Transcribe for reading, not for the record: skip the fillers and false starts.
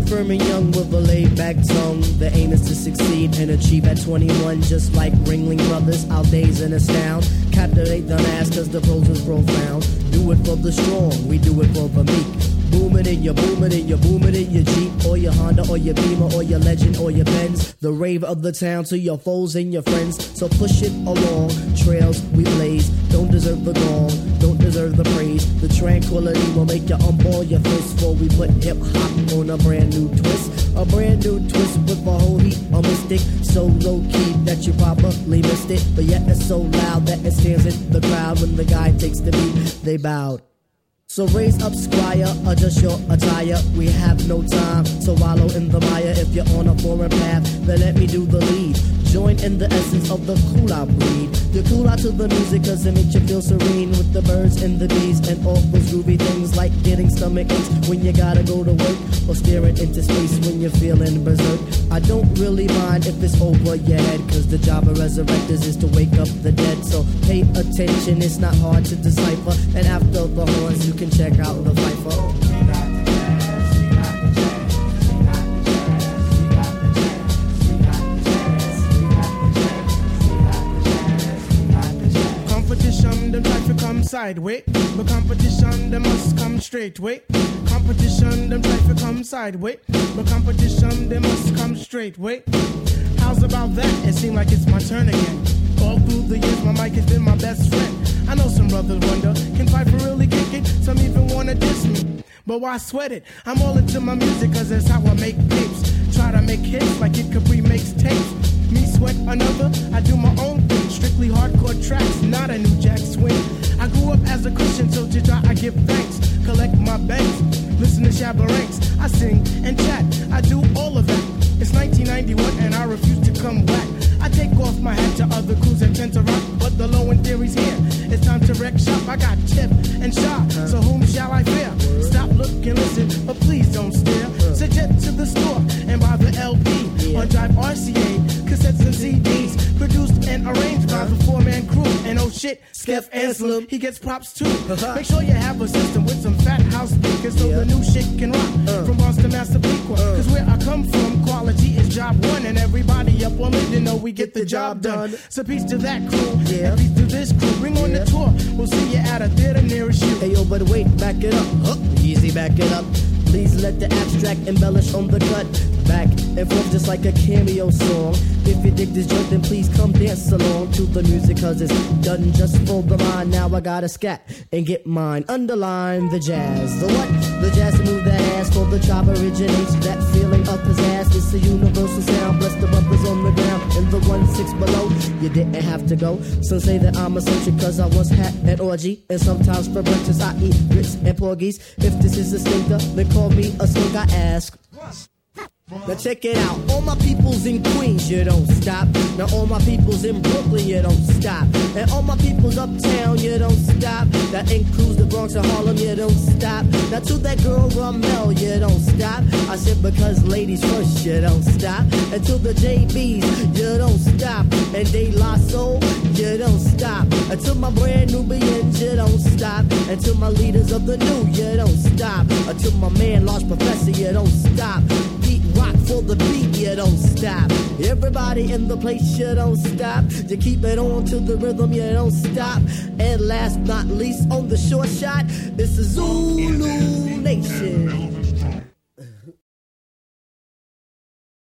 firm and young with a laid-back tongue. The aim is to succeed and achieve at 21. Just like Ringling Brothers, I'll daze and astound. Captivate the mass cause the prose is profound. Do it for the strong, we do it for the meek. Booming in your booming in your booming in your Jeep or your Honda or your Beamer or your Legend or your Benz. The rave of the town to your foes and your friends. So push it along, trails we blaze. Don't deserve the gong, don't deserve the praise. The tranquility will make you unball your fist before we put hip hop on a brand new twist. A brand new twist with a whole heap of mystic. So low key that you probably missed it, but yet it's so loud that it stands in the crowd. When the guy takes the beat, they bowed. So raise up, squire, adjust your attire. We have no time to wallow in the mire. If you're on a foreign path, then let me do the lead. Join in the essence of the cool-out breed. You cool out to the music cause it makes you feel serene. With the birds and the bees and all those groovy things. Like getting stomach aches when you gotta go to work. Or staring into space when you're feeling berserk. I don't really mind if it's over your head, cause the job of resurrectors is to wake up the dead. So pay attention, it's not hard to decipher. And after the horns you can check out the Viper. Them try to come sideways, but competition them must come straight way. Competition them try to come sideways, but competition they must come straight way. How's about that? It seems like it's my turn again. All through the years my mic has been my best friend. I know some brothers wonder, can Piper really kick it? Some even wanna diss me, but why sweat it? I'm all into my music cause that's how I make tapes. Try to make hits like Kid Capri makes tapes. Me sweat another, I do my own thing. Strictly hardcore tracks, not a new jack swing. I grew up as a Christian, so to Jah I give thanks. Collect my banks, listen to Shabba Ranks. I sing and chat, I do all of that. It's 1991 and I refuse to come back. I take off my hat to other crews that tend to rock, but the low end theory's here. It's time to wreck shop. I got Tip and Shot, so whom shall I fear? Stop, look and listen, but please don't stare. So jet to the store and buy the LP on Drive RCA, cassettes and CDs, produced and arranged by the four-man crew. And oh shit, Skeff Anselm, he gets props too. Make sure you have a system with some fat house speakers so the new shit can rock. From Boston, Massapequa, cause where I come from, quality is job one, and everybody up on it, you know we get the job done. So peace to that crew, and peace to this crew. Bring on the tour, we'll see you at a theater nearest you. Hey yo, but wait, back it up, easy, back it up. Please let the abstract embellish on the cut. Back and forth just like a cameo song. If you dig this joint, then please come dance along to the music, cause it's done just for the mind. Now I gotta scat and get mine. Underline the jazz. The what? The jazz to move that ass for the chop originates. That feeling of pizzazz. It's a universal sound. Bless the brothers on the ground and the 1-6 below. You didn't have to go. Some say that I'm eccentric cause I once had an orgy. And sometimes for breakfast I eat grits and porgies. If this is a stinker, then call me a skunk, I ask. Now check it out, all my peoples in Queens, you don't stop. Now all my peoples in Brooklyn, you don't stop. And all my peoples uptown, you don't stop. That includes the Bronx and Harlem, you don't stop. Now to that girl Ramel, you don't stop. I said because ladies first, you don't stop. And to the JBs, you don't stop. And De La Soul, you don't stop. And to my brand Nubians, you don't stop. And to my leaders of the new, you don't stop. And to my man Large Professor, you don't stop. Rock for the beat, you don't stop. Everybody in the place, you don't stop. You keep it on to the rhythm, you don't stop. And last not least, on the short shot, it's a Zulu Nation.